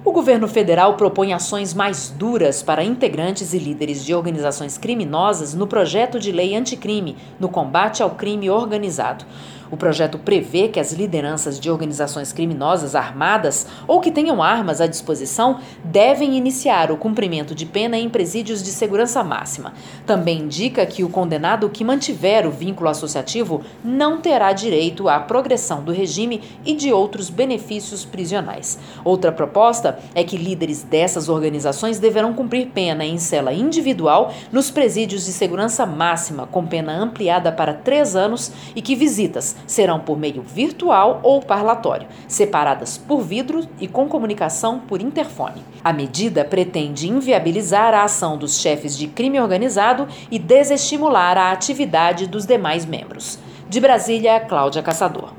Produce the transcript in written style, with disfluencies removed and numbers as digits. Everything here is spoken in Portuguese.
O governo federal propõe ações mais duras para integrantes e líderes de organizações criminosas no projeto de lei anticrime, no combate ao crime organizado. O projeto prevê que as lideranças de organizações criminosas armadas ou que tenham armas à disposição devem iniciar o cumprimento de pena em presídios de segurança máxima. Também indica que o condenado que mantiver o vínculo associativo não terá direito à progressão do regime e de outros benefícios prisionais. Outra proposta é que líderes dessas organizações deverão cumprir pena em cela individual nos presídios de segurança máxima, com pena ampliada para 3 anos e que visitas serão por meio virtual ou parlatório, separadas por vidro e com comunicação por interfone. A medida pretende inviabilizar a ação dos chefes de crime organizado e desestimular a atividade dos demais membros. De Brasília, Cláudia Caçador.